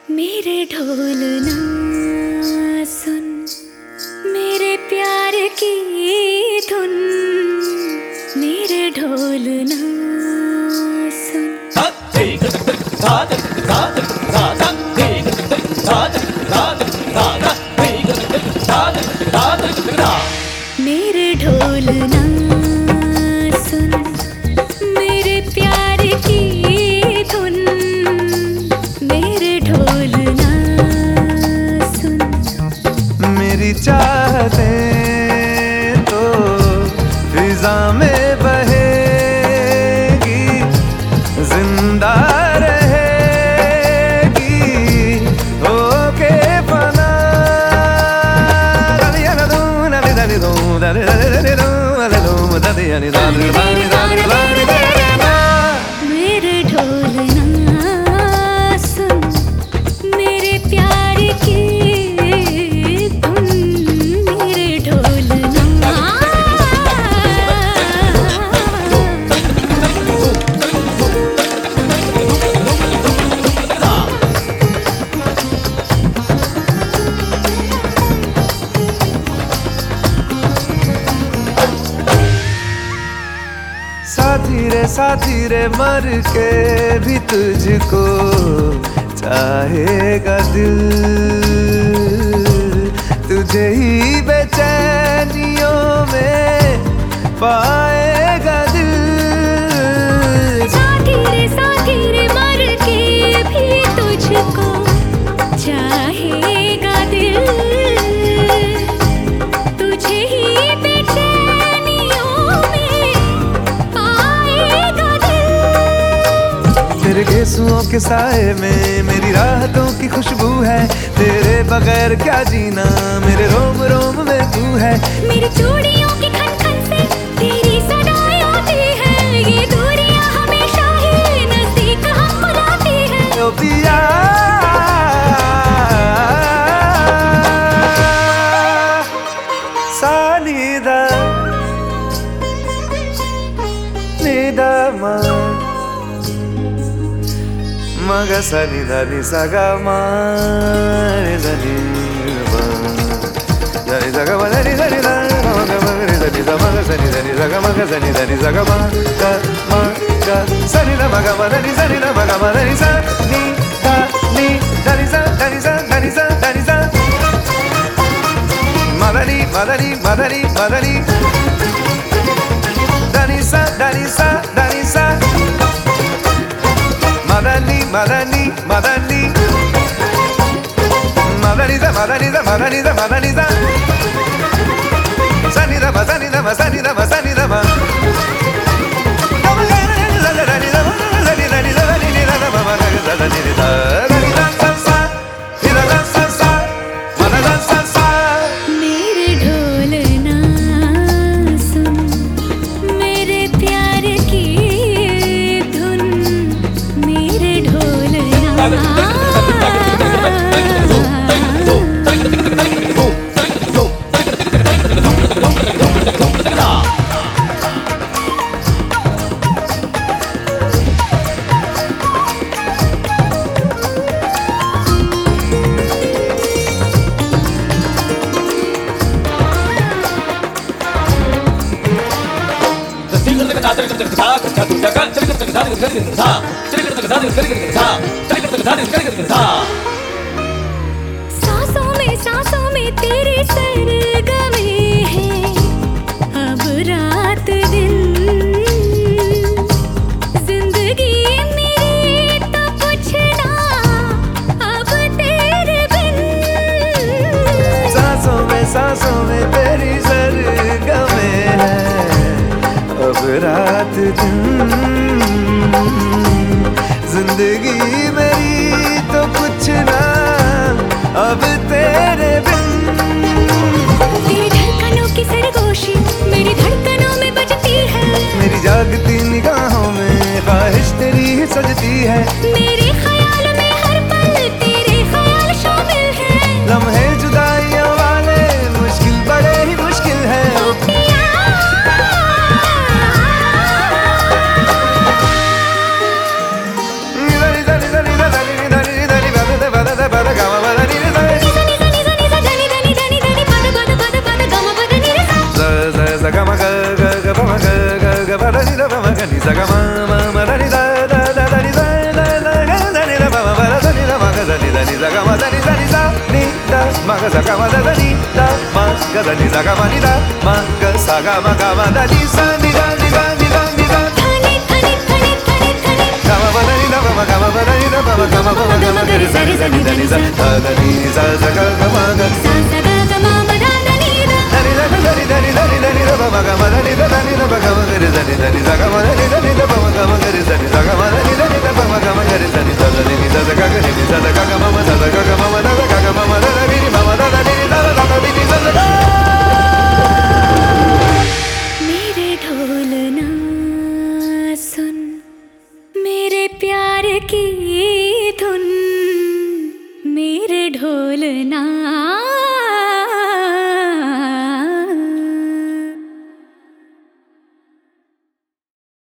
मेरे ढोल ना सुन, मेरे प्यार की धुन। मेरे ढोल ना सुन। मेरे ढोल ना सुन, मेरे प्यार की धुन। मेरे ढोल ना सुन। मेरी चाहतें तो फिजा में बहेगी, जिंदा रहेगी होके फना। मेरे ढोल ना सुन, मेरे प्यार की धुन। मेरे ढोल ना। साथी रे मर के भी तुझको चाहेगा दिल, तुझे ही बेचैनियों में पाएगा दिल। साथी रे मर के भी तुझको चाहेगा दिल, तुझे ही बेचैनियों में पाएगा दिल। तेरे गेसुओं के साए में मेरी राहतों की खुशबू है, तेरे बगैर क्या जीना मेरे रोम रोम में तू है। मेरी चूड़ियों की खन खन से तेरी सदाएं आती है, ये दूरियां हमेशा ही नजदीक हम बुलाती है। ओ पिया सानिदा निदा मगा सनी धनी सगा मारे धनी धनी सगा मनी धनी मगा मगरे धनी मगा सनी धनी सगा मगा सनी धनी सगा मगा मगा सनी ध मगा मनी सनी ध मगा मनी सनी धनी धनी सा धनी सा धनी सा धनी सा मदनी मदनी मदनी मदनी धनी सा धनी सा धनी सा Madani, Madani, Madani, Madani, Madani, Madani, Madani, Sanida, Sanida, Sanida, Sanida, मेरे ढोल ना सुन, मेरे प्यार की धुन। मेरे ढोल ना। सांसों में तेरे सरगमे हैं, अब रात दिन। जिंदगी मेरी तो कुछ ना अब तेरे बिन। सांसों में तेरी सरगमे है, अब रात दिन। जिंदगी मेरी तो कुछ ना अब तेरे बिन। तेरी धड़कनों की सरगोशी मेरी धड़कनों में बजती है, मेरी जागती निगाहों में ख्वाहिश तेरी ही सजती है। मेरे ख्याल में हर पल तेरे ख्याल शामिल है। लम्हे जुदाइयों वाले मुश्किल बड़े ही मुश्किल है। ओ पिया धनी धनी धनी धनी धनी धनी धनी సగ మద దని ద మ గ దని సగ మని ద మ గ సగ మ గ మ దని స ని ద ని ద ని ద ని ద ధని ధని ధని ధని ధని గ మ మ దని ద మ గ మ మ దని ద మ గ మ మ గ మ గ రి స రి స ని దని స ద దని స స గ గ మ గ సా సా గ గ మ మ ద దని ద దని ద దని దని దని దని ద మ గ మ దని ద దని ద మ గ మ గ రి స ని దని స గ మ దని దని ద మ గ మ గ రి స ని స గ మ దని దని ద మ గ మ గ రి స ని ద దని ని స స గ గ ని ని స స గ గ మ మ స స గ గ మ మ ద గ గ మ మ ద ద ని ని మ మ ద ద ని ని ద ద ద ని ని స స గ मेरे ढोल ना सुन मेरे प्यार की धुन मेरे ढोल ना